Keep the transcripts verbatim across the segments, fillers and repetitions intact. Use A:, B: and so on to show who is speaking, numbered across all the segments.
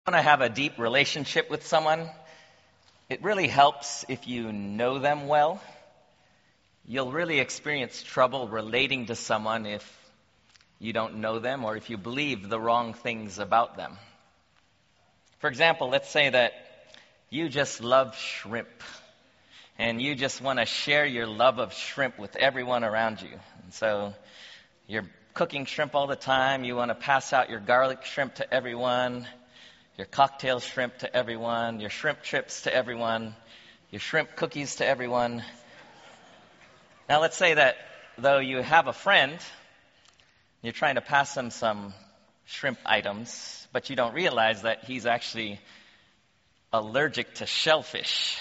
A: Want to have a deep relationship with someone, it really helps if you know them well. You'll really experience trouble relating to someone if you don't know them or if you believe the wrong things about them. For example, let's say that you just love shrimp and you just want to share your love of shrimp with everyone around you. And so you're cooking shrimp all the time. You want to pass out your garlic shrimp to everyone, your cocktail shrimp to everyone, your shrimp chips to everyone, your shrimp cookies to everyone. Now let's say that though you have a friend, you're trying to pass him some shrimp items, but you don't realize that he's actually allergic to shellfish.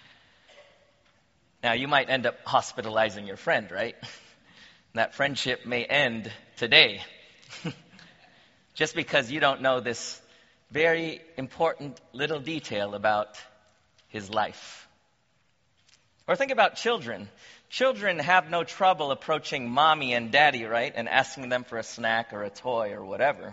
A: Now you might end up hospitalizing your friend, right? That friendship may end today just because you don't know this very important little detail about his life. Or think about children. Children have no trouble approaching mommy and daddy, right? And asking them for a snack or a toy or whatever.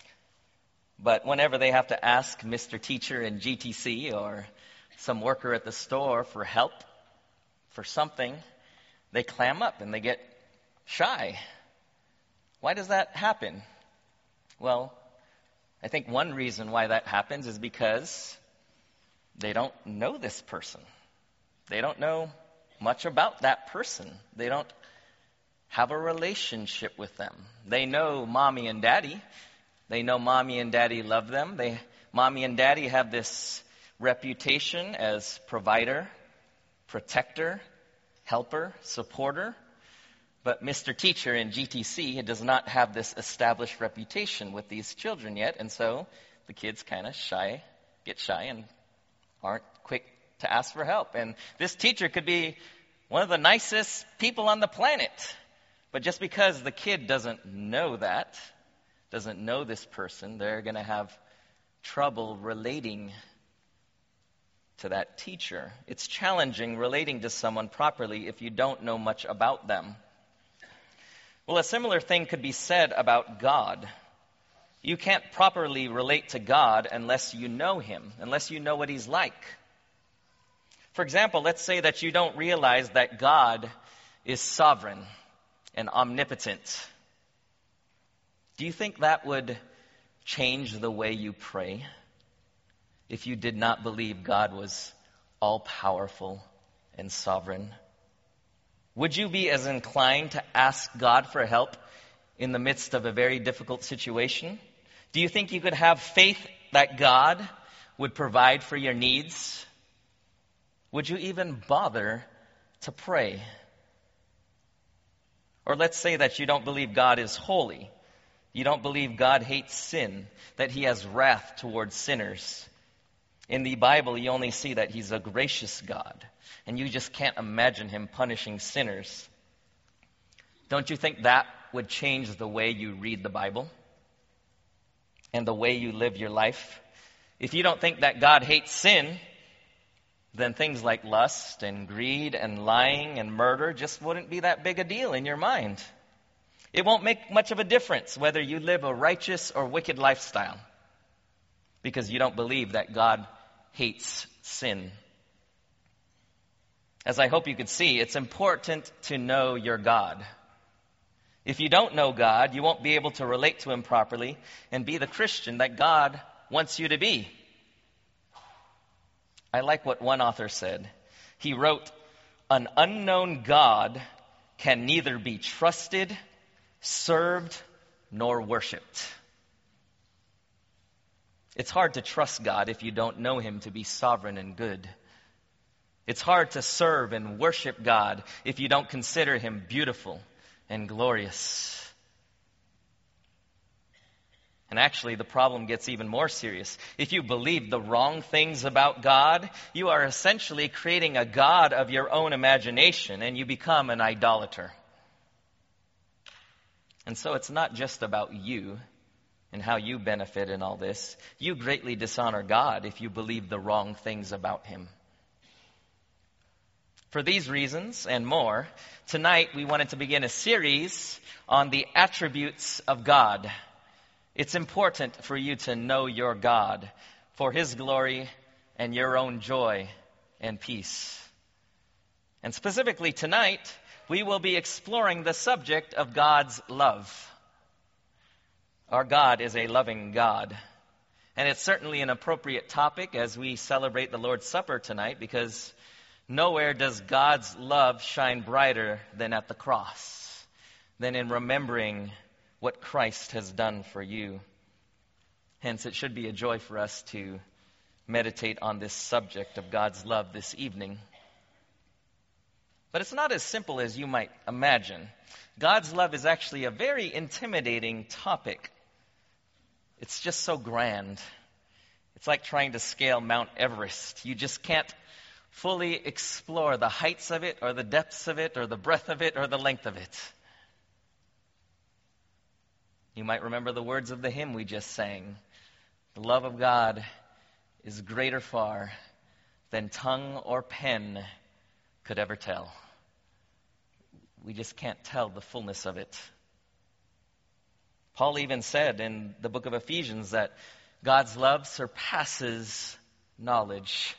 A: But whenever they have to ask Mister Teacher in G T C or some worker at the store for help for something, they clam up and they get shy. Why does that happen? Well, I think one reason why that happens is because they don't know this person. They don't know much about that person. They don't have a relationship with them. They know mommy and daddy. They know mommy and daddy love them. They, mommy and daddy have this reputation as provider, protector, helper, supporter. But Mister Teacher in G T C does not have this established reputation with these children yet, and so the kids kind of shy, get shy, and aren't quick to ask for help. And this teacher could be one of the nicest people on the planet, but just because the kid doesn't know that, doesn't know this person, they're going to have trouble relating to that teacher. It's challenging relating to someone properly if you don't know much about them. Well, a similar thing could be said about God. You can't properly relate to God unless you know Him, unless you know what He's like. For example, let's say that you don't realize that God is sovereign and omnipotent. Do you think that would change the way you pray if you did not believe God was all-powerful and sovereign? Would you be as inclined to ask God for help in the midst of a very difficult situation? Do you think you could have faith that God would provide for your needs? Would you even bother to pray? Or let's say that you don't believe God is holy. You don't believe God hates sin, that He has wrath towards sinners. In the Bible, you only see that He's a gracious God, and you just can't imagine Him punishing sinners. Don't you think that would change the way you read the Bible and the way you live your life? If you don't think that God hates sin, then things like lust and greed and lying and murder just wouldn't be that big a deal in your mind. It won't make much of a difference whether you live a righteous or wicked lifestyle, because you don't believe that God hates sin. As I hope you can see, it's important to know your God. If you don't know God, you won't be able to relate to Him properly and be the Christian that God wants you to be. I like what one author said. He wrote, "An unknown God can neither be trusted, served, nor worshipped." It's hard to trust God if you don't know Him to be sovereign and good. It's hard to serve and worship God if you don't consider Him beautiful and glorious. And actually, the problem gets even more serious. If you believe the wrong things about God, you are essentially creating a God of your own imagination, and you become an idolater. And so it's not just about you and how you benefit in all this. You greatly dishonor God if you believe the wrong things about Him. For these reasons and more, tonight we wanted to begin a series on the attributes of God. It's important for you to know your God for His glory and your own joy and peace. And specifically tonight, we will be exploring the subject of God's love. Our God is a loving God. And it's certainly an appropriate topic as we celebrate the Lord's Supper tonight, because nowhere does God's love shine brighter than at the cross, than in remembering what Christ has done for you. Hence, it should be a joy for us to meditate on this subject of God's love this evening. But it's not as simple as you might imagine. God's love is actually a very intimidating topic. It's just so grand. It's like trying to scale Mount Everest. You just can't fully explore the heights of it, or the depths of it, or the breadth of it, or the length of it. You might remember the words of the hymn we just sang. The love of God is greater far than tongue or pen could ever tell. We just can't tell the fullness of it. Paul even said in the book of Ephesians that God's love surpasses knowledge.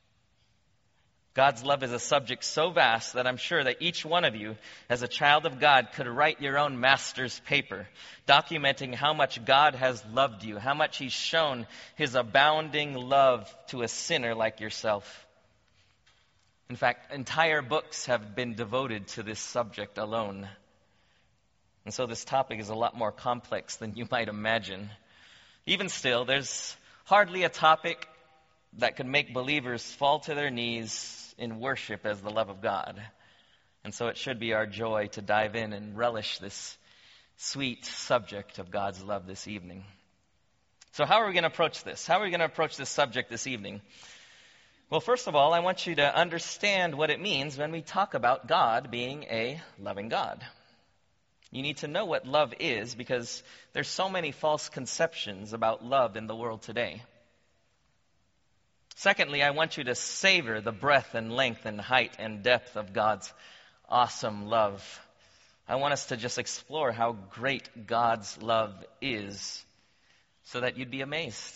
A: God's love is a subject so vast that I'm sure that each one of you, as a child of God, could write your own master's paper, documenting how much God has loved you, how much He's shown His abounding love to a sinner like yourself. In fact, entire books have been devoted to this subject alone. And so this topic is a lot more complex than you might imagine. Even still, there's hardly a topic that could make believers fall to their knees in worship as the love of God. And so it should be our joy to dive in and relish this sweet subject of God's love this evening. So how are we going to approach this? How are we going to approach this subject this evening? Well, first of all, I want you to understand what it means when we talk about God being a loving God. You need to know what love is, because there's so many false conceptions about love in the world today. Secondly, I want you to savor the breadth and length and height and depth of God's awesome love. I want us to just explore how great God's love is, so that you'd be amazed.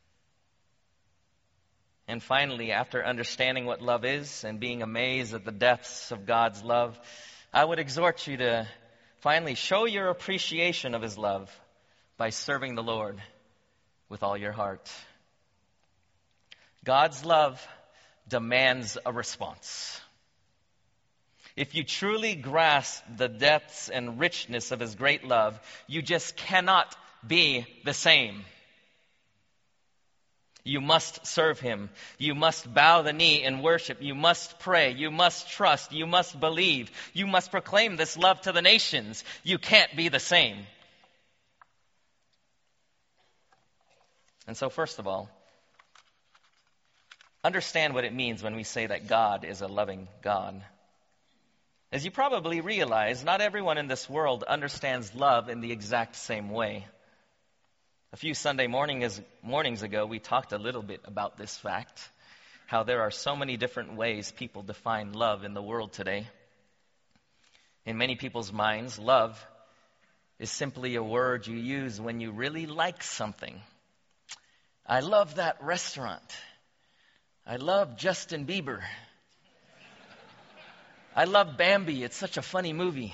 A: And finally, after understanding what love is and being amazed at the depths of God's love, I would exhort you to finally show your appreciation of His love by serving the Lord with all your heart. God's love demands a response. If you truly grasp the depths and richness of His great love, you just cannot be the same. You must serve Him. You must bow the knee in worship. You must pray. You must trust. You must believe. You must proclaim this love to the nations. You can't be the same. And so, first of all, understand what it means when we say that God is a loving God. As you probably realize, not everyone in this world understands love in the exact same way. A few Sunday mornings, mornings ago, we talked a little bit about this fact, how there are so many different ways people define love in the world today. In many people's minds, love is simply a word you use when you really like something. I love that restaurant. I love Justin Bieber. I love Bambi. It's such a funny movie.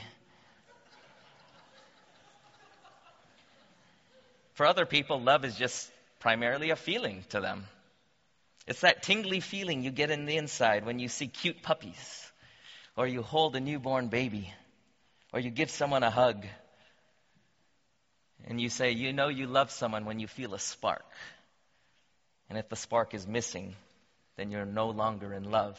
A: For other people, love is just primarily a feeling to them. It's that tingly feeling you get in the inside when you see cute puppies, or you hold a newborn baby, or you give someone a hug. And you say, you know you love someone when you feel a spark. And if the spark is missing, then you're no longer in love.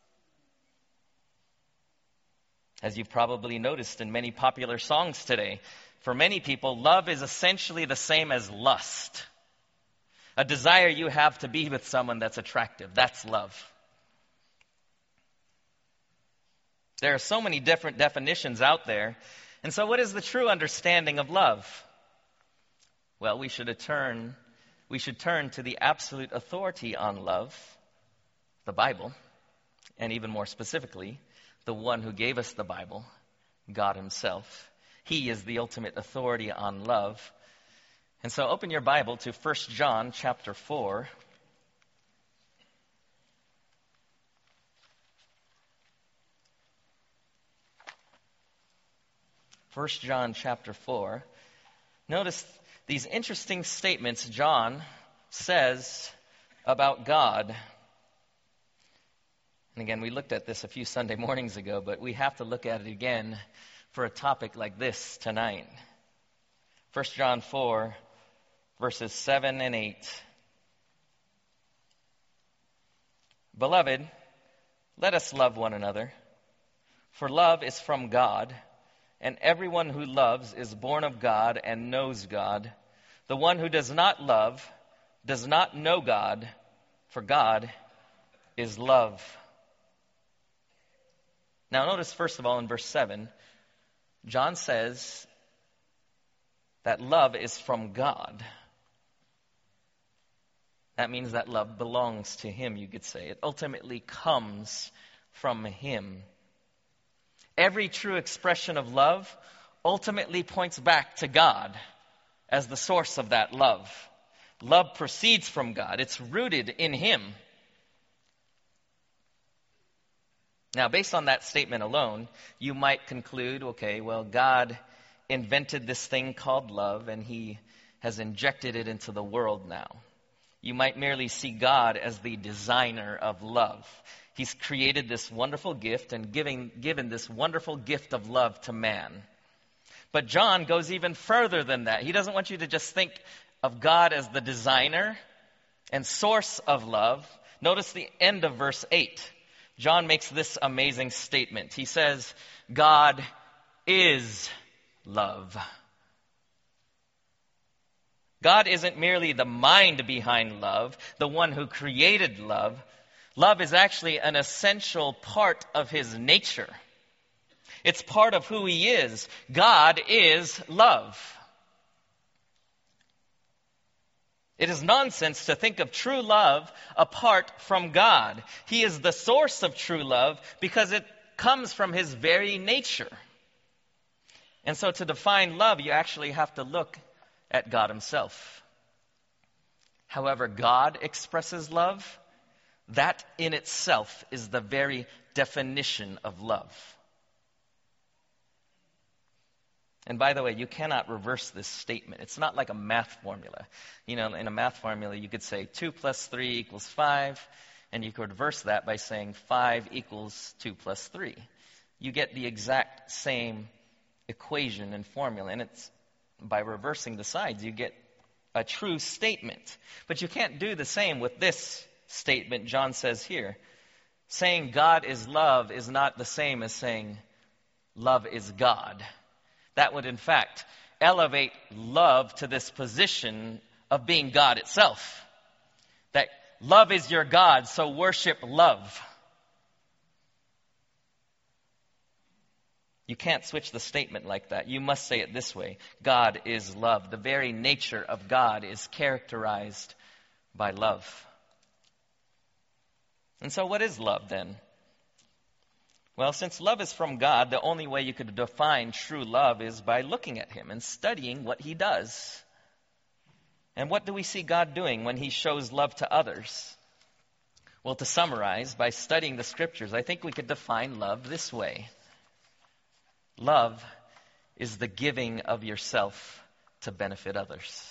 A: As you've probably noticed in many popular songs today, for many people, love is essentially the same as lust. A desire you have to be with someone that's attractive. That's love. There are so many different definitions out there. And so what is the true understanding of love? Well, we should turn, we should turn to the absolute authority on love, the Bible, and even more specifically, the one who gave us the Bible, God Himself. He is the ultimate authority on love. And so open your Bible to First John chapter four. First John chapter four. Notice these interesting statements John says about God. And again, we looked at this a few Sunday mornings ago, but we have to look at it again for a topic like this tonight. First John four, verses seven and eight. Beloved, let us love one another, for love is from God, and everyone who loves is born of God and knows God. The one who does not love does not know God, for God is love. Now notice first of all in verse seven, John says that love is from God. That means that love belongs to Him, you could say. It ultimately comes from Him. Every true expression of love ultimately points back to God as the source of that love. Love proceeds from God. It's rooted in Him. Now, based on that statement alone, you might conclude, okay, well, God invented this thing called love, and He has injected it into the world now. You might merely see God as the designer of love. He's created this wonderful gift and giving, given this wonderful gift of love to man. But John goes even further than that. He doesn't want you to just think of God as the designer and source of love. Notice the end of verse eight. John makes this amazing statement. He says, God is love. God isn't merely the mind behind love, the one who created love. Love is actually an essential part of His nature. It's part of who He is. God is love. It is nonsense to think of true love apart from God. He is the source of true love because it comes from His very nature. And so to define love, you actually have to look at God Himself. However God expresses love, that in itself is the very definition of love. And by the way, you cannot reverse this statement. It's not like a math formula. You know, in a math formula, you could say two plus three equals five, and you could reverse that by saying five equals two plus three. You get the exact same equation and formula, and it's by reversing the sides, you get a true statement. But you can't do the same with this statement John says here. Saying God is love is not the same as saying love is God. That would, in fact, elevate love to this position of being God itself. That love is your God, so worship love. You can't switch the statement like that. You must say it this way. God is love. The very nature of God is characterized by love. And so what is love then? Well, since love is from God, the only way you could define true love is by looking at Him and studying what He does. And what do we see God doing when He shows love to others? Well, to summarize, by studying the Scriptures, I think we could define love this way. Love is the giving of yourself to benefit others.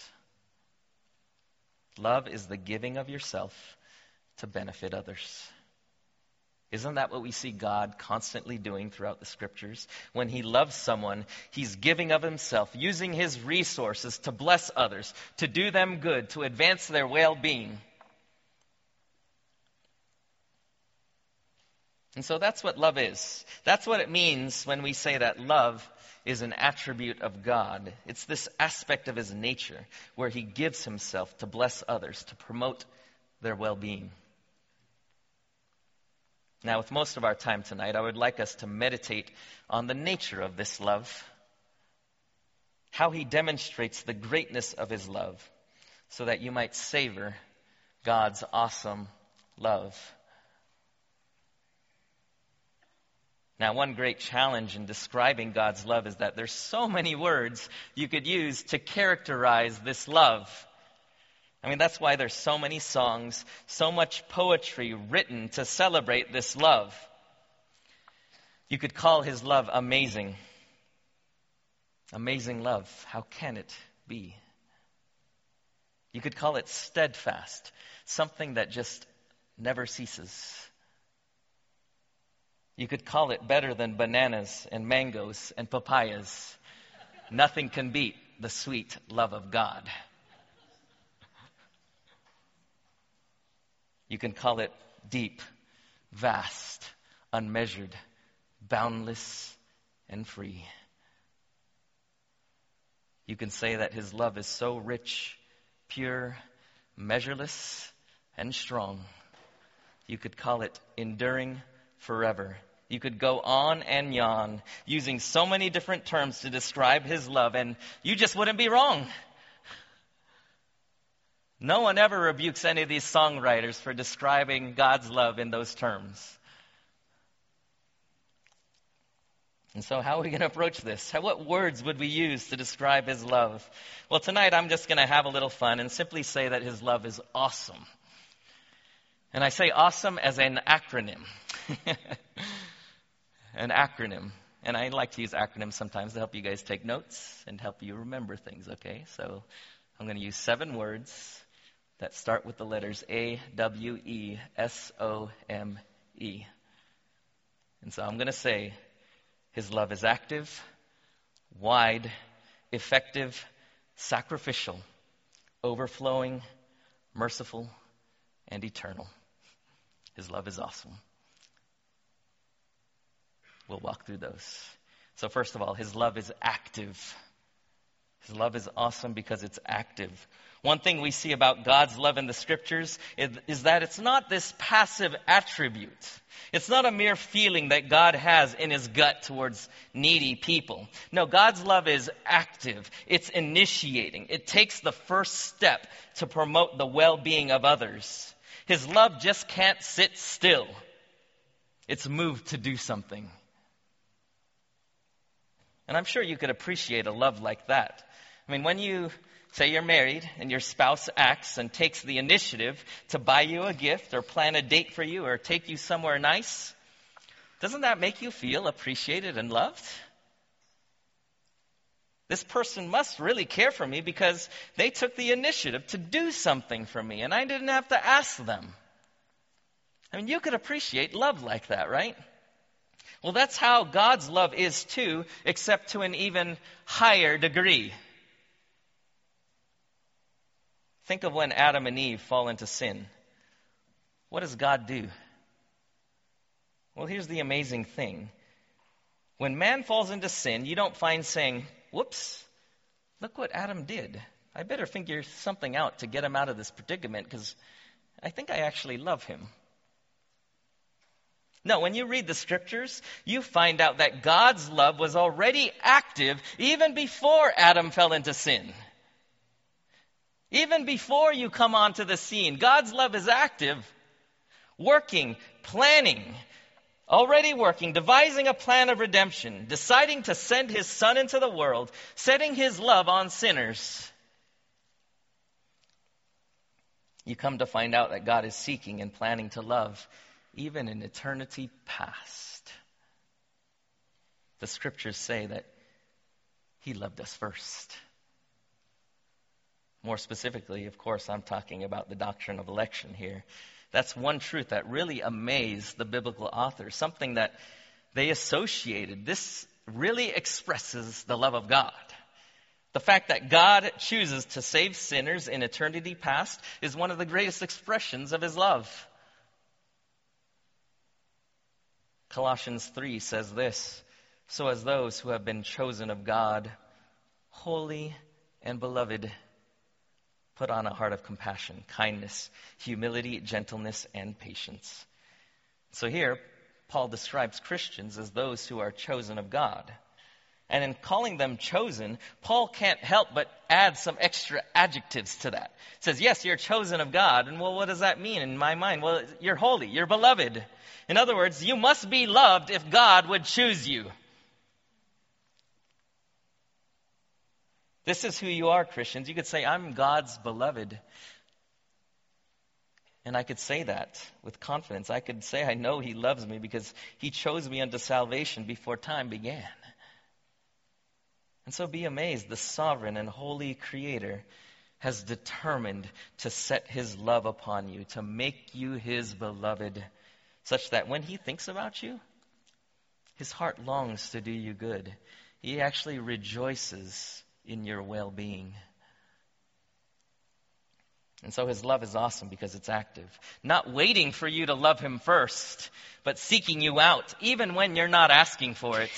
A: Love is the giving of yourself to benefit others. Isn't that what we see God constantly doing throughout the Scriptures? When He loves someone, He's giving of Himself, using His resources to bless others, to do them good, to advance their well-being. And so that's what love is. That's what it means when we say that love is an attribute of God. It's this aspect of His nature where He gives Himself to bless others, to promote their well-being. Now, with most of our time tonight, I would like us to meditate on the nature of this love, how He demonstrates the greatness of His love, so that you might savor God's awesome love. Now, one great challenge in describing God's love is that there's so many words you could use to characterize this love. I mean, that's why there's so many songs, so much poetry written to celebrate this love. You could call His love amazing. Amazing love. How can it be? You could call it steadfast, something that just never ceases. You could call it better than bananas and mangoes and papayas. Nothing can beat the sweet love of God. You can call it deep, vast, unmeasured, boundless, and free. You can say that his love is so rich, pure, measureless, and strong. You could call it enduring forever. You could go on and on, using so many different terms to describe his love, and you just wouldn't be wrong. No one ever rebukes any of these songwriters for describing God's love in those terms. And so how are we going to approach this? How, what words would we use to describe his love? Well, tonight I'm just going to have a little fun and simply say that his love is awesome. And I say awesome as an acronym. An acronym. And I like to use acronyms sometimes to help you guys take notes and help you remember things, okay? So I'm going to use seven words that start with the letters A, W, E, S, O, M, E. And so I'm going to say, his love is active, wide, effective, sacrificial, overflowing, merciful, and eternal. His love is awesome. We'll walk through those. So first of all, his love is active. His love is awesome because it's active. One thing we see about God's love in the scriptures is, is that it's not this passive attribute. It's not a mere feeling that God has in his gut towards needy people. No, God's love is active. It's initiating. It takes the first step to promote the well-being of others. His love just can't sit still. It's moved to do something. And I'm sure you could appreciate a love like that. I mean, when you say you're married and your spouse acts and takes the initiative to buy you a gift or plan a date for you or take you somewhere nice, doesn't that make you feel appreciated and loved? This person must really care for me because they took the initiative to do something for me and I didn't have to ask them. I mean, you could appreciate love like that, right? Well, that's how God's love is too, except to an even higher degree. Think of when Adam and Eve fall into sin. What does God do? Well, here's the amazing thing. When man falls into sin, you don't find saying, whoops, look what Adam did. I better figure something out to get him out of this predicament because I think I actually love him. No, when you read the scriptures, you find out that God's love was already active even before Adam fell into sin. Even before you come onto the scene, God's love is active, working, planning, already working, devising a plan of redemption, deciding to send his son into the world, setting his love on sinners. You come to find out that God is seeking and planning to love even in eternity past. The scriptures say that he loved us first. More specifically, of course, I'm talking about the doctrine of election here. That's one truth that really amazed the biblical authors, something that they associated. This really expresses the love of God. The fact that God chooses to save sinners in eternity past is one of the greatest expressions of his love. Colossians three says this, so as those who have been chosen of God, holy and beloved, put on a heart of compassion, kindness, humility, gentleness, and patience. So here, Paul describes Christians as those who are chosen of God. And in calling them chosen, Paul can't help but add some extra adjectives to that. He says, yes, you're chosen of God. And well, what does that mean in my mind? Well, you're holy, you're beloved. In other words, you must be loved if God would choose you. This is who you are, Christians. You could say, I'm God's beloved. And I could say that with confidence. I could say I know he loves me because he chose me unto salvation before time began. And so be amazed, the sovereign and holy Creator has determined to set his love upon you, to make you his beloved, such that when he thinks about you, his heart longs to do you good. He actually rejoices in your well-being. And so his love is awesome because it's active. Not waiting for you to love him first, but seeking you out, even when you're not asking for it.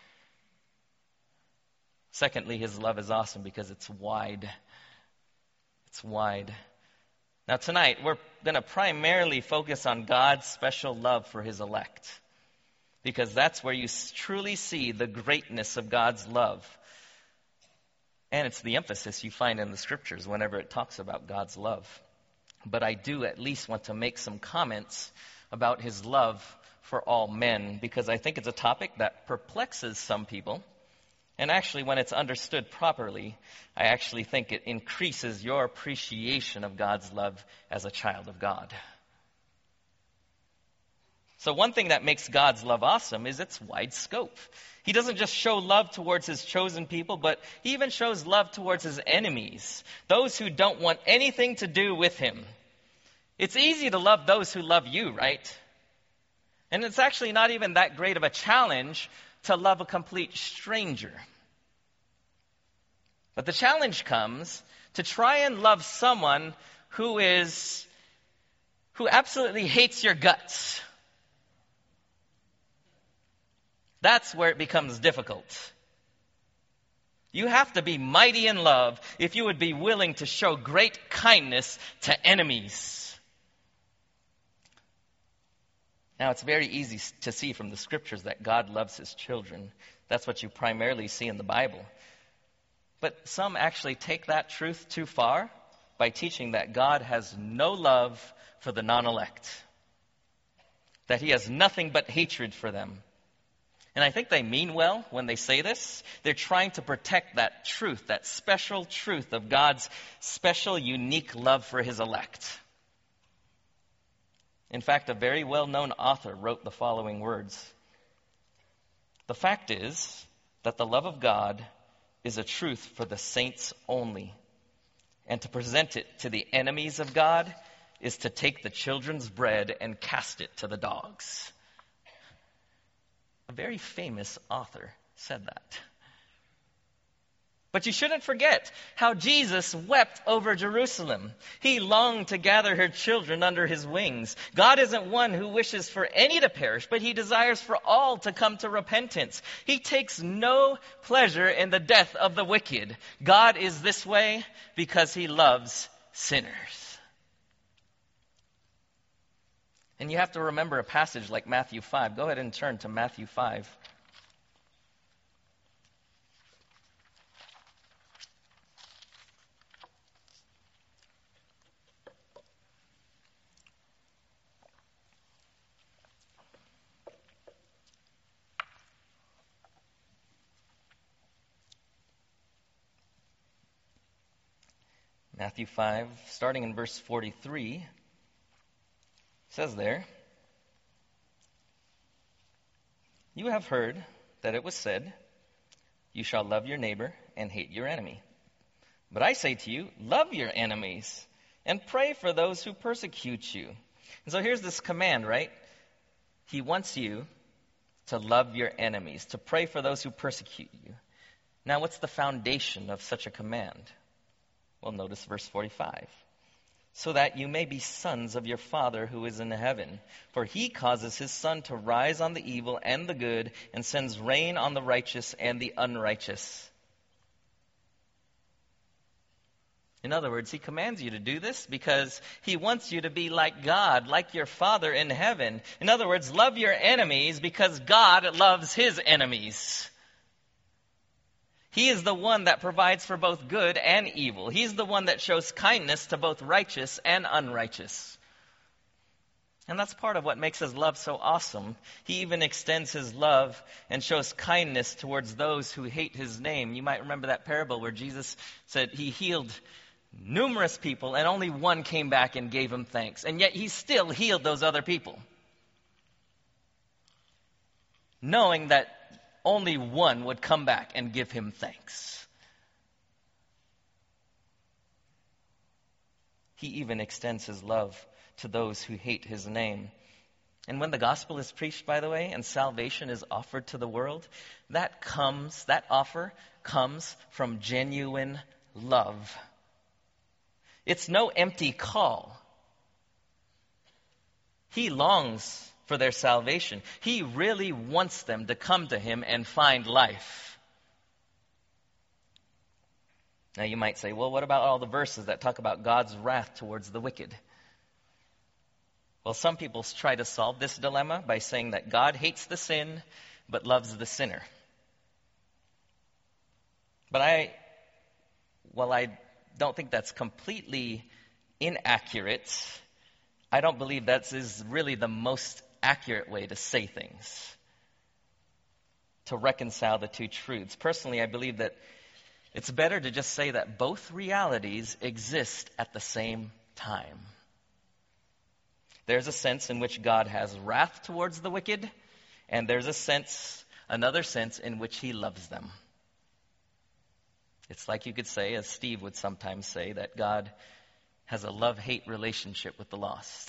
A: Secondly, his love is awesome because it's wide. It's wide. Now tonight, we're going to primarily focus on God's special love for his elect, because that's where you truly see the greatness of God's love. And it's the emphasis you find in the scriptures whenever it talks about God's love. But I do at least want to make some comments about his love for all men, because I think it's a topic that perplexes some people. And actually, when it's understood properly, I actually think it increases your appreciation of God's love as a child of God. So one thing that makes God's love awesome is its wide scope. He doesn't just show love towards his chosen people, but he even shows love towards his enemies, those who don't want anything to do with him. It's easy to love those who love you, right? And it's actually not even that great of a challenge to love a complete stranger. But the challenge comes to try and love someone who is, who absolutely hates your guts. That's where it becomes difficult. You have to be mighty in love if you would be willing to show great kindness to enemies. Now, it's very easy to see from the scriptures that God loves his children. That's what you primarily see in the Bible. But some actually take that truth too far by teaching that God has no love for the non-elect, that he has nothing but hatred for them. And I think they mean well when they say this. They're trying to protect that truth, that special truth of God's special, unique love for his elect. In fact, a very well-known author wrote the following words. The fact is that the love of God is a truth for the saints only. And to present it to the enemies of God is to take the children's bread and cast it to the dogs. A very famous author said that. But you shouldn't forget how Jesus wept over Jerusalem. He longed to gather her children under his wings. God isn't one who wishes for any to perish, but he desires for all to come to repentance. He takes no pleasure in the death of the wicked. God is this way because he loves sinners. And you have to remember a passage like Matthew five. Go ahead and turn to Matthew five. Matthew five, starting in verse forty-three. Says there, you have heard that it was said, you shall love your neighbor and hate your enemy. But I say to you, love your enemies and pray for those who persecute you. And so here's this command, right? He wants you to love your enemies, to pray for those who persecute you. Now, what's the foundation of such a command? Well, notice verse forty-five. So that you may be sons of your Father who is in heaven. For he causes his sun to rise on the evil and the good, and sends rain on the righteous and the unrighteous. In other words, he commands you to do this because he wants you to be like God, like your Father in heaven. In other words, love your enemies because God loves his enemies. He is the one that provides for both good and evil. He's the one that shows kindness to both righteous and unrighteous. And that's part of what makes his love so awesome. He even extends his love and shows kindness towards those who hate his name. You might remember that parable where Jesus said he healed numerous people and only one came back and gave him thanks. And yet he still healed those other people, knowing that only one would come back and give him thanks. He even extends his love to those who hate his name. And when the gospel is preached, by the way, and salvation is offered to the world, that comes, that offer comes from genuine love. It's no empty call. He longs for their salvation. He really wants them to come to him and find life. Now you might say, well, what about all the verses that talk about God's wrath towards the wicked? Well, some people try to solve this dilemma by saying that God hates the sin but loves the sinner. But I, well, I don't think that's completely inaccurate. I don't believe that is really the most accurate way to say things, to reconcile the two truths. Personally, I believe that it's better to just say that both realities exist at the same time. There's a sense in which God has wrath towards the wicked, and there's a sense, another sense in which he loves them. It's like you could say, as Steve would sometimes say, that God has a love-hate relationship with the lost.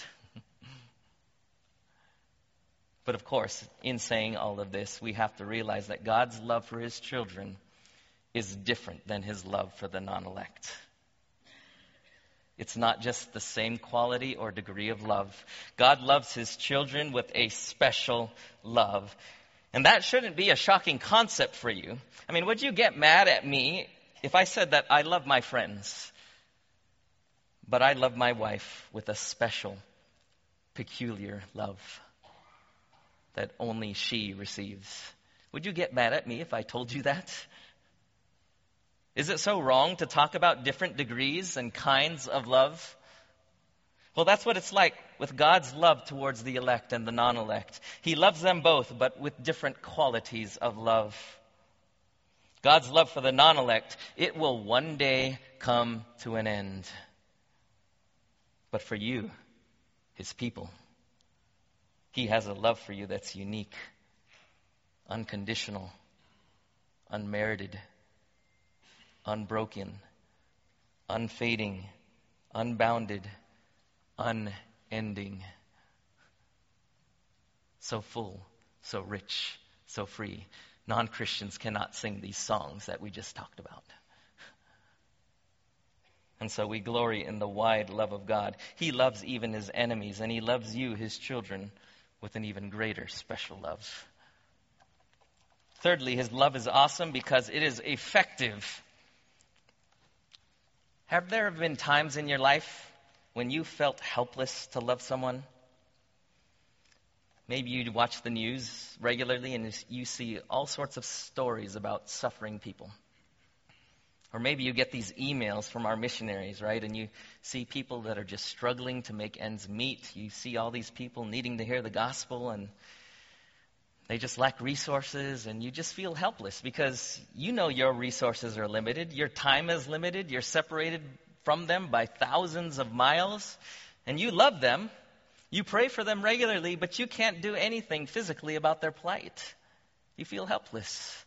A: But of course, in saying all of this, we have to realize that God's love for his children is different than his love for the non-elect. It's not just the same quality or degree of love. God loves his children with a special love. And that shouldn't be a shocking concept for you. I mean, would you get mad at me if I said that I love my friends, but I love my wife with a special, peculiar love that only she receives? Would you get mad at me if I told you that? Is it so wrong to talk about different degrees and kinds of love? Well, that's what it's like with God's love towards the elect and the non-elect. He loves them both, but with different qualities of love. God's love for the non-elect, it will one day come to an end. But for you, his people, he has a love for you that's unique, unconditional, unmerited, unbroken, unfading, unbounded, unending. So full, so rich, so free. Non-Christians cannot sing these songs that we just talked about. And so we glory in the wide love of God. He loves even his enemies, and he loves you, his children, with an even greater special love. Thirdly, his love is awesome because it is effective. Have there been times in your life when you felt helpless to love someone? Maybe you watch the news regularly and you see all sorts of stories about suffering people. Or maybe you get these emails from our missionaries, right? And you see people that are just struggling to make ends meet. You see all these people needing to hear the gospel, and they just lack resources, and you just feel helpless because you know your resources are limited. Your time is limited. You're separated from them by thousands of miles, and you love them. You pray for them regularly, but you can't do anything physically about their plight. You feel helpless.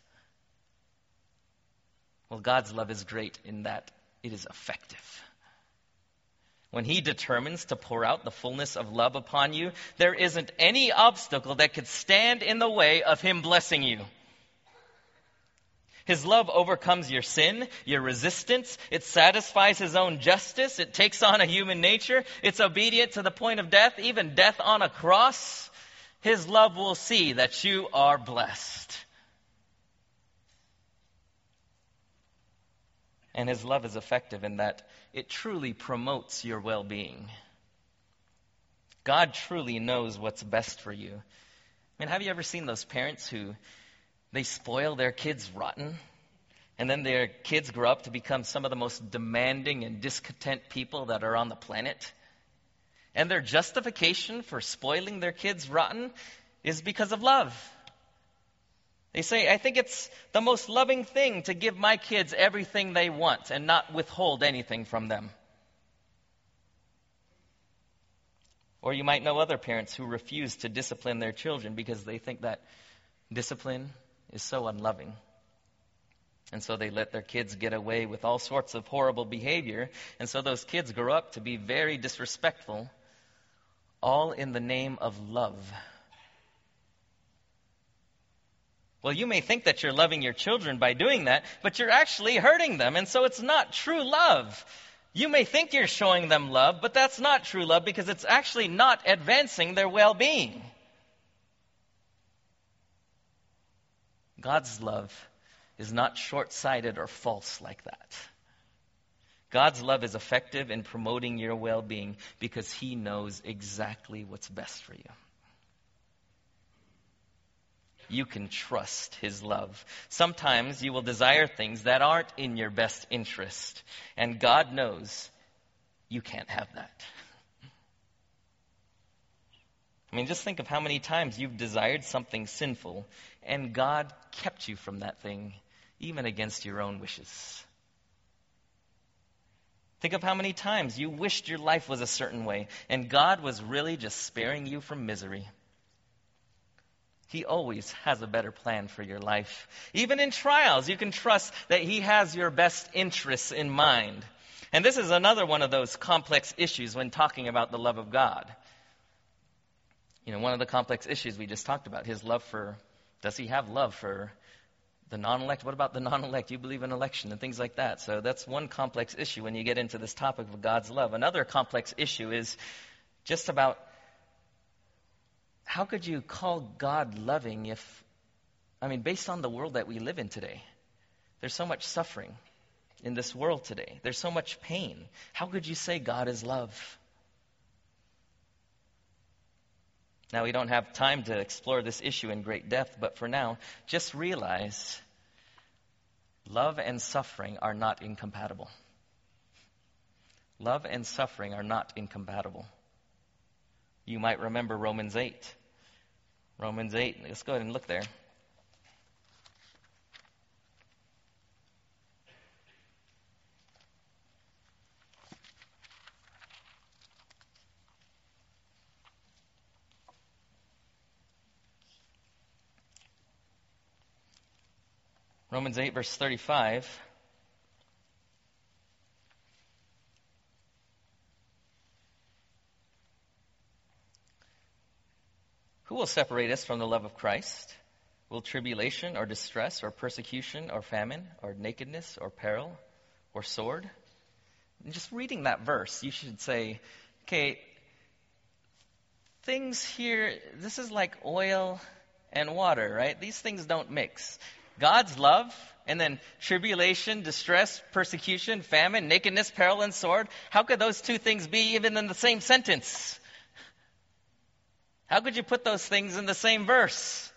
A: Well, God's love is great in that it is effective. When he determines to pour out the fullness of love upon you, there isn't any obstacle that could stand in the way of him blessing you. His love overcomes your sin, your resistance. It satisfies his own justice. It takes on a human nature. It's obedient to the point of death, even death on a cross. His love will see that you are blessed. And his love is effective in that it truly promotes your well-being. God truly knows what's best for you. I mean, have you ever seen those parents who they spoil their kids rotten, and then their kids grow up to become some of the most demanding and discontent people that are on the planet? And their justification for spoiling their kids rotten is because of love. They say, I think it's the most loving thing to give my kids everything they want and not withhold anything from them. Or you might know other parents who refuse to discipline their children because they think that discipline is so unloving. And so they let their kids get away with all sorts of horrible behavior. And so those kids grow up to be very disrespectful, all in the name of love. Well, you may think that you're loving your children by doing that, but you're actually hurting them. And so it's not true love. You may think you're showing them love, but that's not true love because it's actually not advancing their well-being. God's love is not short-sighted or false like that. God's love is effective in promoting your well-being because He knows exactly what's best for you. You can trust His love. Sometimes you will desire things that aren't in your best interest, and God knows you can't have that. I mean, just think of how many times you've desired something sinful, and God kept you from that thing, even against your own wishes. Think of how many times you wished your life was a certain way, and God was really just sparing you from misery. He always has a better plan for your life. Even in trials, you can trust that He has your best interests in mind. And this is another one of those complex issues when talking about the love of God. You know, one of the complex issues we just talked about, His love for, does He have love for the non-elect? What about the non-elect? You believe in election and things like that. So that's one complex issue when you get into this topic of God's love. Another complex issue is just about how could you call God loving if, I mean, based on the world that we live in today, there's so much suffering in this world today. There's so much pain. How could you say God is love? Now, we don't have time to explore this issue in great depth, but for now, just realize love and suffering are not incompatible. Love and suffering are not incompatible. You might remember Romans eight. Romans eight, let's go ahead and look there. Romans eight, verse thirty-five. Who will separate us from the love of Christ? Will tribulation or distress or persecution or famine or nakedness or peril or sword? And just reading that verse, you should say, okay, things here, this is like oil and water, right? These things don't mix. God's love, and then tribulation, distress, persecution, famine, nakedness, peril, and sword. How could those two things be even in the same sentence? How could you put those things in the same verse?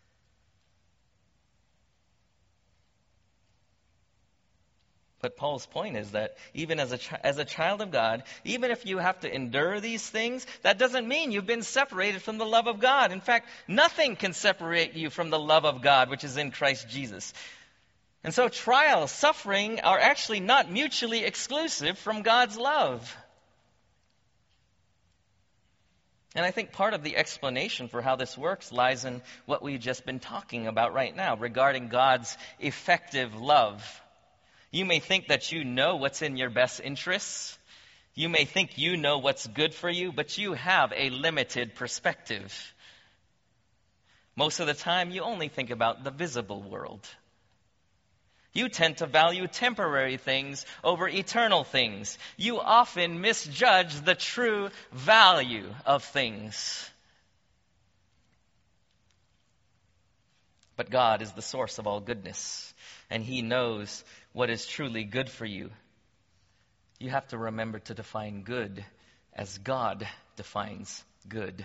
A: But Paul's point is that even as a, chi- as a child of God, even if you have to endure these things, that doesn't mean you've been separated from the love of God. In fact, nothing can separate you from the love of God, which is in Christ Jesus. And so trials, suffering are actually not mutually exclusive from God's love. And I think part of the explanation for how this works lies in what we've just been talking about right now regarding God's effective love. You may think that you know what's in your best interests. You may think you know what's good for you, but you have a limited perspective. Most of the time, you only think about the visible world. You tend to value temporary things over eternal things. You often misjudge the true value of things. But God is the source of all goodness, and He knows what is truly good for you. You have to remember to define good as God defines good.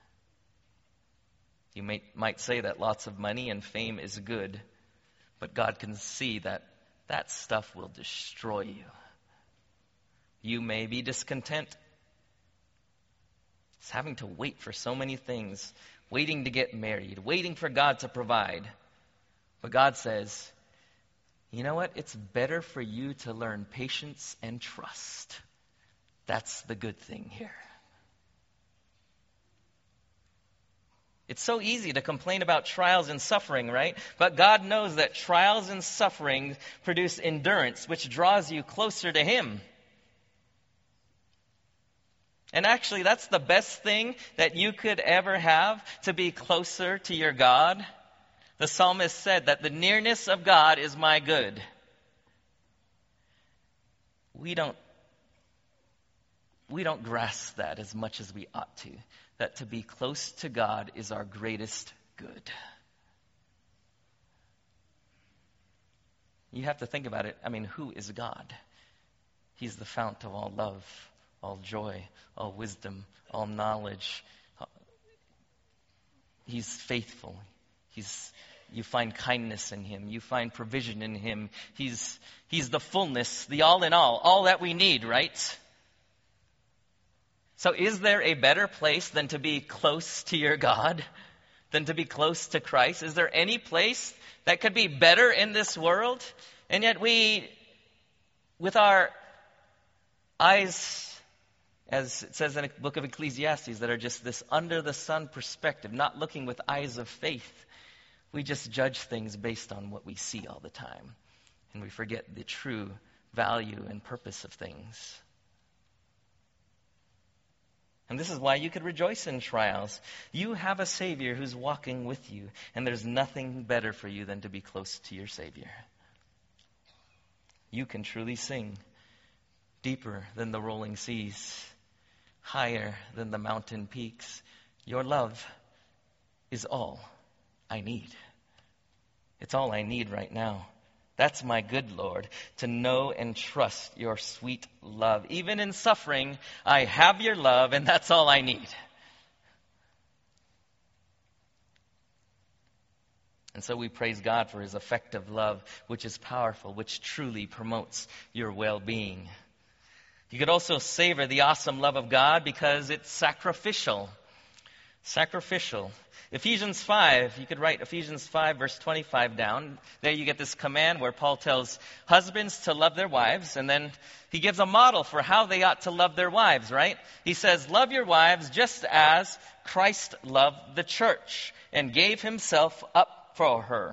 A: You may, might say that lots of money and fame is good, but God can see that that stuff will destroy you. You may be discontent. It's having to wait for so many things, waiting to get married, waiting for God to provide. But God says, you know what? It's better for you to learn patience and trust. That's the good thing here. It's so easy to complain about trials and suffering, right? But God knows that trials and suffering produce endurance, which draws you closer to Him. And actually, that's the best thing that you could ever have, to be closer to your God. The psalmist said that the nearness of God is my good. We don't, we don't grasp that as much as we ought to. That to be close to God is our greatest good. You have to think about it. I mean, who is God? He's the fount of all love, all joy, all wisdom, all knowledge. He's faithful. He's, you find kindness in Him. You find provision in Him. He's, he's the fullness, the all in all, all that we need, right? So is there a better place than to be close to your God, than to be close to Christ? Is there any place that could be better in this world? And yet we, with our eyes, as it says in the book of Ecclesiastes, that are just this under the sun perspective, not looking with eyes of faith, we just judge things based on what we see all the time. And we forget the true value and purpose of things. And this is why you could rejoice in trials. You have a Savior who's walking with you, and there's nothing better for you than to be close to your Savior. You can truly sing deeper than the rolling seas, higher than the mountain peaks. Your love is all I need. It's all I need right now. That's my good Lord, to know and trust your sweet love. Even in suffering, I have your love, and that's all I need. And so we praise God for His effective love, which is powerful, which truly promotes your well-being. You could also savor the awesome love of God because it's sacrificial. Sacrificial. Ephesians five, you could write Ephesians five verse twenty-five down. There you get this command where Paul tells husbands to love their wives, and then he gives a model for how they ought to love their wives, right? He says, love your wives just as Christ loved the church and gave Himself up for her.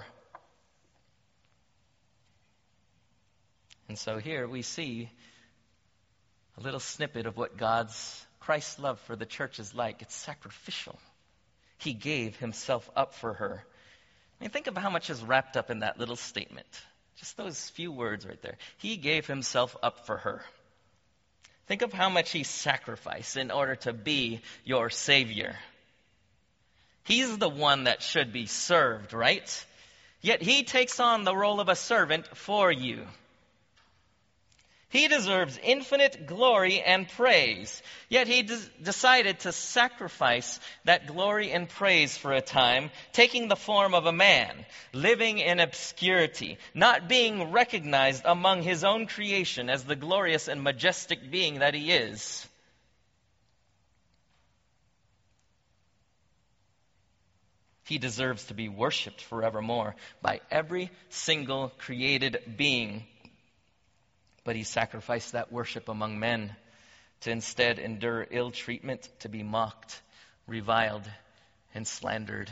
A: And so here we see a little snippet of what God's, Christ's love for the church is like. It's sacrificial. He gave Himself up for her. I mean, think of how much is wrapped up in that little statement. Just those few words right there. He gave Himself up for her. Think of how much He sacrificed in order to be your Savior. He's the one that should be served, right? Yet He takes on the role of a servant for you. He deserves infinite glory and praise. Yet He des- decided to sacrifice that glory and praise for a time, taking the form of a man, living in obscurity, not being recognized among His own creation as the glorious and majestic being that He is. He deserves to be worshipped forevermore by every single created being. But He sacrificed that worship among men to instead endure ill treatment, to be mocked, reviled, and slandered.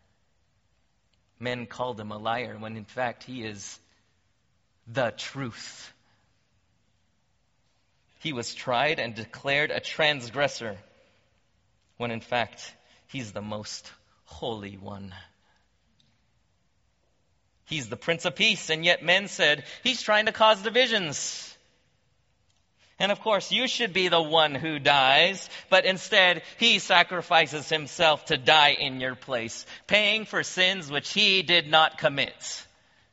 A: Men called Him a liar when in fact He is the truth. He was tried and declared a transgressor when in fact He's the most holy one. He's the Prince of Peace, and yet men said, He's trying to cause divisions. And of course, you should be the one who dies, but instead, He sacrifices Himself to die in your place, paying for sins which He did not commit.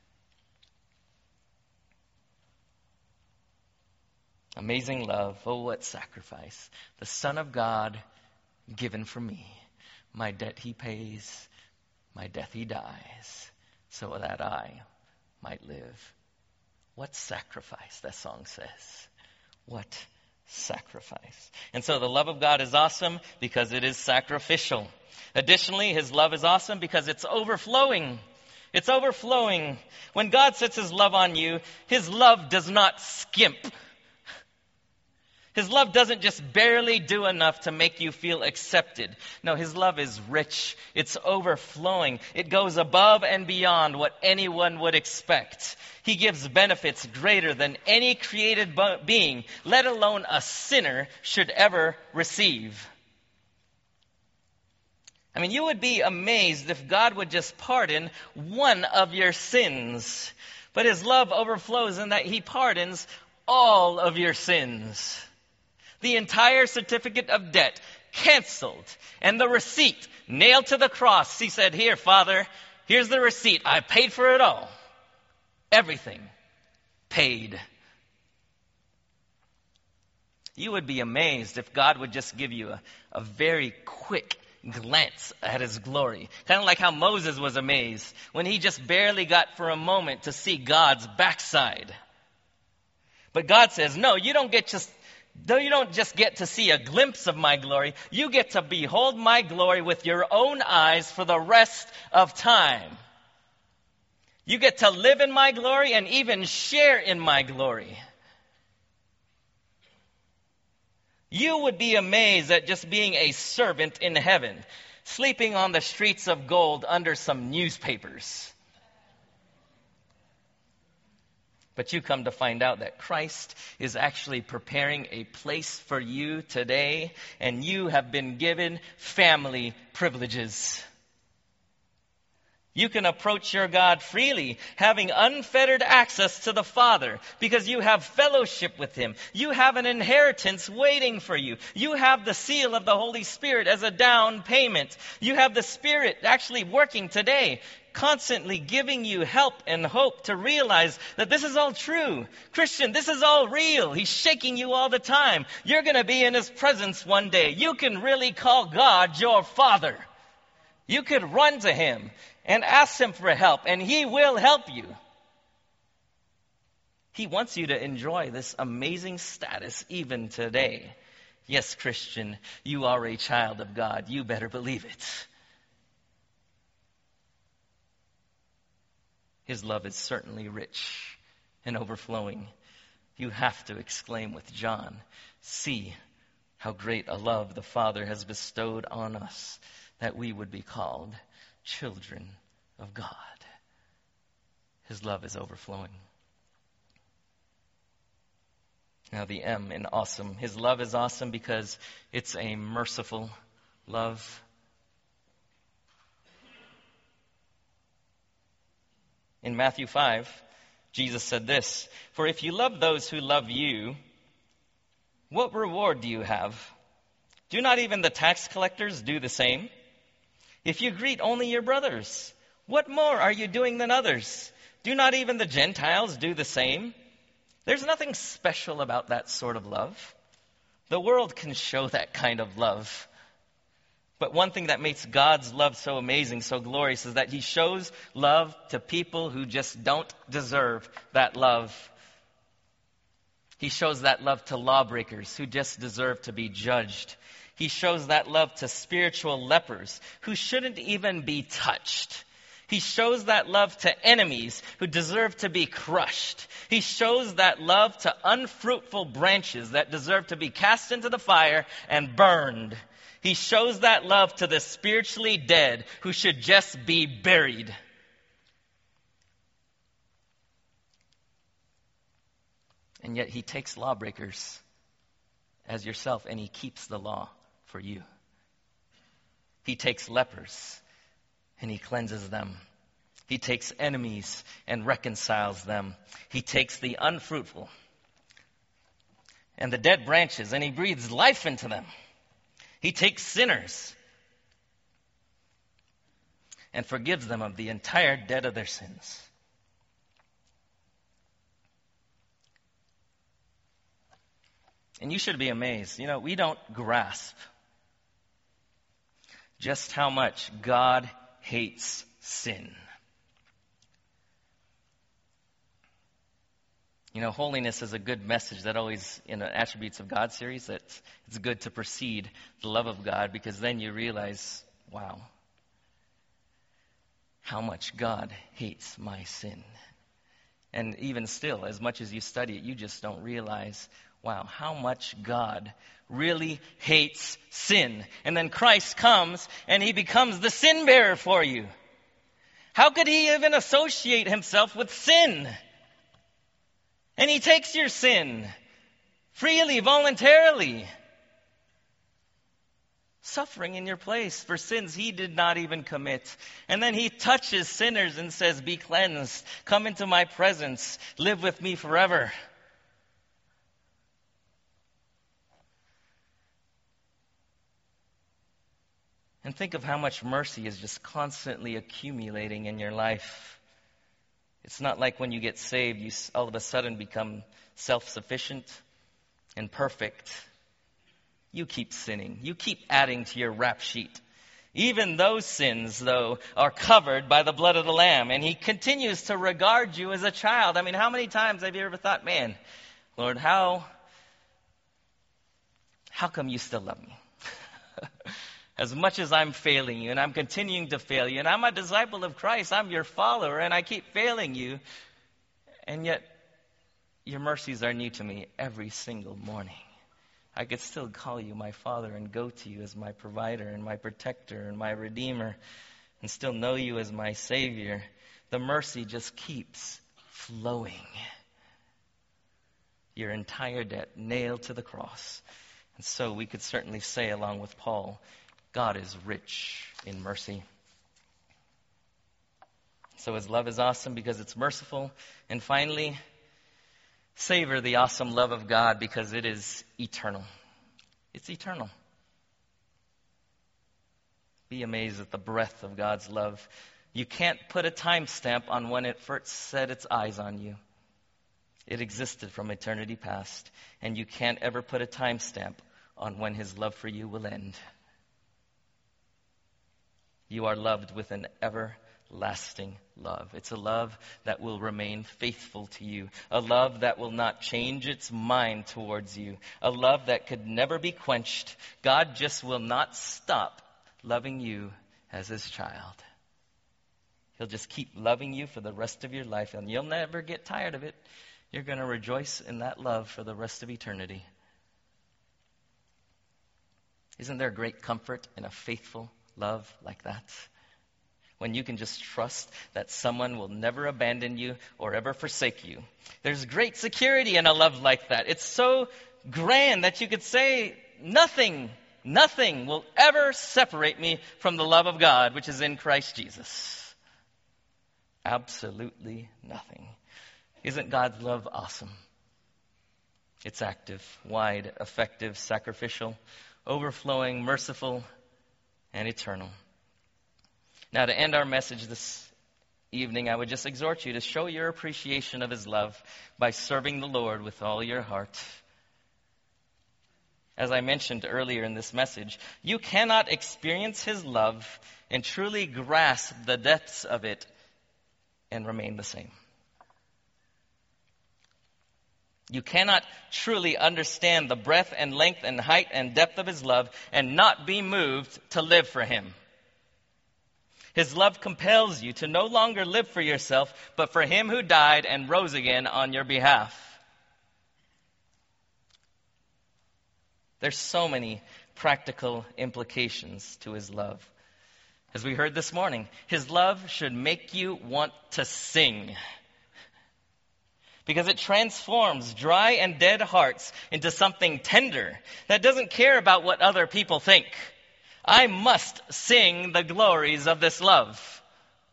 A: Amazing love. Oh, what sacrifice. The Son of God given for me. My debt He pays, my death He dies, so that I might live. What sacrifice, that song says. What sacrifice. And so the love of God is awesome because it is sacrificial. Additionally, His love is awesome because it's overflowing. It's overflowing. When God sets His love on you, His love does not skimp. His love doesn't just barely do enough to make you feel accepted. No, His love is rich. It's overflowing. It goes above and beyond what anyone would expect. He gives benefits greater than any created being, let alone a sinner, should ever receive. I mean, you would be amazed if God would just pardon one of your sins. But His love overflows in that He pardons all of your sins. The entire certificate of debt canceled, and the receipt nailed to the cross. He said, "Here, Father, here's the receipt. I paid for it all. Everything paid." You would be amazed if God would just give you a, a very quick glance at His glory. Kind of like how Moses was amazed when he just barely got for a moment to see God's backside. But God says, no, you don't get just Though you don't just get to see a glimpse of my glory, you get to behold my glory with your own eyes for the rest of time. You get to live in my glory and even share in my glory. You would be amazed at just being a servant in heaven, sleeping on the streets of gold under some newspapers. But you come to find out that Christ is actually preparing a place for you today, and you have been given family privileges. You can approach your God freely, having unfettered access to the Father, because you have fellowship with Him. You have an inheritance waiting for you. You have the seal of the Holy Spirit as a down payment. You have the Spirit actually working today, constantly giving you help and hope to realize that this is all true. Christian, this is all real. He's shaking you all the time. You're going to be in His presence one day. You can really call God your Father. You could run to Him and ask Him for help, and He will help you. He wants you to enjoy this amazing status even today. Yes, Christian, you are a child of God. You better believe it. His love is certainly rich and overflowing. You have to exclaim with John, "See how great a love the Father has bestowed on us, that we would be called children of God." His love is overflowing. Now the M in awesome. His love is awesome because it's a merciful love. In Matthew five, Jesus said this, "For if you love those who love you, what reward do you have? Do not even the tax collectors do the same? If you greet only your brothers, what more are you doing than others? Do not even the Gentiles do the same?" There's nothing special about that sort of love. The world can show that kind of love. But one thing that makes God's love so amazing, so glorious, is that He shows love to people who just don't deserve that love. He shows that love to lawbreakers who just deserve to be judged. He shows that love to spiritual lepers who shouldn't even be touched. He shows that love to enemies who deserve to be crushed. He shows that love to unfruitful branches that deserve to be cast into the fire and burned. He shows that love to the spiritually dead who should just be buried. And yet He takes lawbreakers as yourself and He keeps the law for you. He takes lepers and He cleanses them. He takes enemies and reconciles them. He takes the unfruitful and the dead branches and He breathes life into them. He takes sinners and forgives them of the entire debt of their sins. And you should be amazed. You know, we don't grasp just how much God hates sin. You know, holiness is a good message that always, in the Attributes of God series, that it's good to precede the love of God, because then you realize, wow, how much God hates my sin. And even still, as much as you study it, you just don't realize Wow, how much God really hates sin. And then Christ comes and he becomes the sin bearer for you. How could he even associate himself with sin? And he takes your sin freely, voluntarily, suffering in your place for sins he did not even commit. And then he touches sinners and says, be cleansed, come into my presence, live with me forever. And think of how much mercy is just constantly accumulating in your life. It's not like when you get saved, you all of a sudden become self-sufficient and perfect. You keep sinning. You keep adding to your rap sheet. Even those sins, though, are covered by the blood of the Lamb. And he continues to regard you as a child. I mean, how many times have you ever thought, man, Lord, how, how come you still love me? As much as I'm failing you and I'm continuing to fail you and I'm a disciple of Christ, I'm your follower and I keep failing you. And yet your mercies are new to me every single morning. I could still call you my Father and go to you as my provider and my protector and my redeemer and still know you as my Savior. The mercy just keeps flowing. Your entire debt nailed to the cross. And so we could certainly say, along with Paul, God is rich in mercy. So his love is awesome because it's merciful. And finally, savor the awesome love of God because it is eternal. It's eternal. Be amazed at the breadth of God's love. You can't put a timestamp on when it first set its eyes on you. It existed from eternity past. And you can't ever put a timestamp on when his love for you will end. You are loved with an everlasting love. It's a love that will remain faithful to you. A love that will not change its mind towards you. A love that could never be quenched. God just will not stop loving you as his child. He'll just keep loving you for the rest of your life, and you'll never get tired of it. You're going to rejoice in that love for the rest of eternity. Isn't there great comfort in a faithful love like that? When you can just trust that someone will never abandon you or ever forsake you. There's great security in a love like that. It's so grand that you could say, nothing, nothing will ever separate me from the love of God, which is in Christ Jesus. Absolutely nothing. Isn't God's love awesome? It's active, wide, effective, sacrificial, overflowing, merciful, and eternal. Now, to end our message this evening, I would just exhort you to show your appreciation of his love by serving the Lord with all your heart. As I mentioned earlier in this message, you cannot experience his love and truly grasp the depths of it and remain the same. You cannot truly understand the breadth and length and height and depth of his love and not be moved to live for him. His love compels you to no longer live for yourself, but for him who died and rose again on your behalf. There's so many practical implications to his love. As we heard this morning, his love should make you want to sing. Because it transforms dry and dead hearts into something tender that doesn't care about what other people think. I must sing the glories of this love.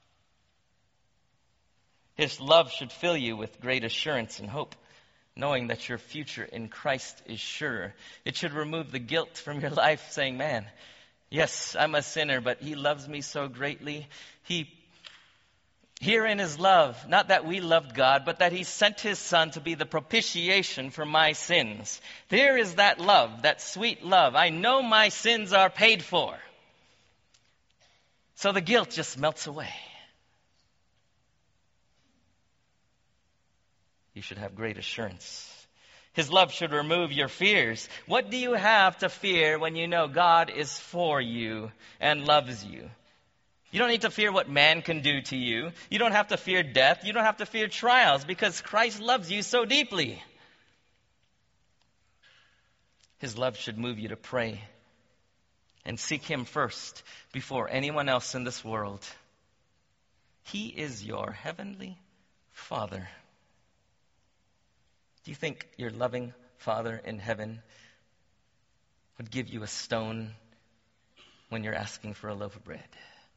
A: His love should fill you with great assurance and hope, knowing that your future in Christ is sure. It should remove the guilt from your life, saying, man, yes, I'm a sinner, but he loves me so greatly. He Herein is love, not that we loved God, but that he sent his Son to be the propitiation for my sins. There is that love, that sweet love. I know my sins are paid for. So the guilt just melts away. You should have great assurance. His love should remove your fears. What do you have to fear when you know God is for you and loves you? You don't need to fear what man can do to you. You don't have to fear death. You don't have to fear trials because Christ loves you so deeply. His love should move you to pray and seek Him first before anyone else in this world. He is your heavenly Father. Do you think your loving Father in heaven would give you a stone when you're asking for a loaf of bread?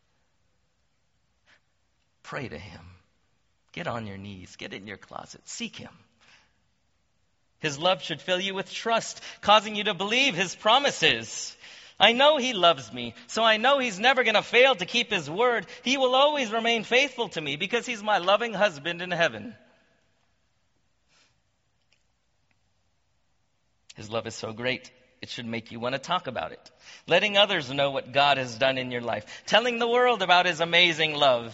A: Pray to Him. Get on your knees. Get in your closet. Seek Him. His love should fill you with trust, causing you to believe His promises. I know He loves me, so I know He's never going to fail to keep His word. He will always remain faithful to me because He's my loving husband in heaven. His love is so great, it should make you want to talk about it. Letting others know what God has done in your life. Telling the world about His amazing love.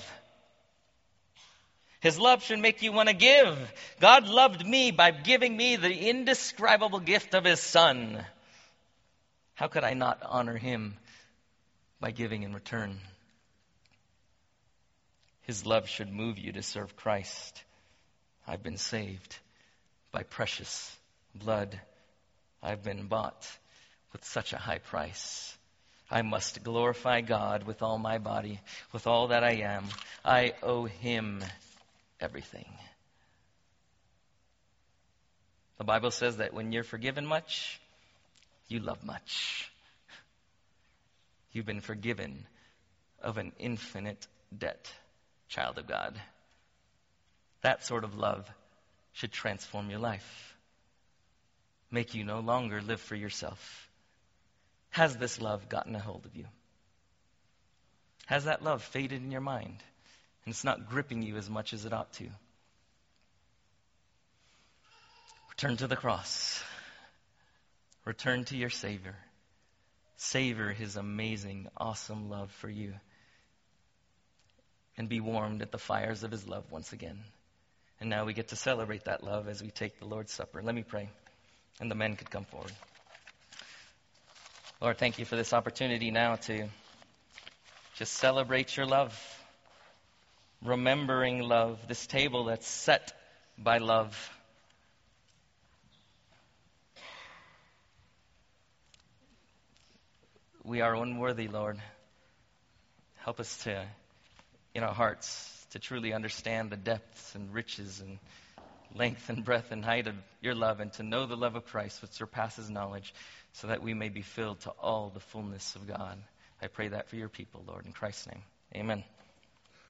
A: His love should make you want to give. God loved me by giving me the indescribable gift of His Son. How could I not honor Him by giving in return? His love should move you to serve Christ. I've been saved by precious blood. I've been bought with such a high price. I must glorify God with all my body, with all that I am. I owe Him everything. The Bible says that when you're forgiven much, you love much. You've been forgiven of an infinite debt, child of God. That sort of love should transform your life. Make you no longer live for yourself. Has this love gotten a hold of you? Has that love faded in your mind and it's not gripping you as much as it ought to? Return to the cross. Return to your Savior. Savor His amazing, awesome love for you. And be warmed at the fires of His love once again. And now we get to celebrate that love as we take the Lord's Supper. Let me pray. And the men could come forward. Lord, thank you for this opportunity now to just celebrate your love. Remembering love. This table that's set by love. We are unworthy, Lord. Help us to, in our hearts, to truly understand the depths and riches and length and breadth and height of your love, and to know the love of Christ which surpasses knowledge, so that we may be filled to all the fullness of God. I pray that for your people, Lord, in Christ's name. Amen.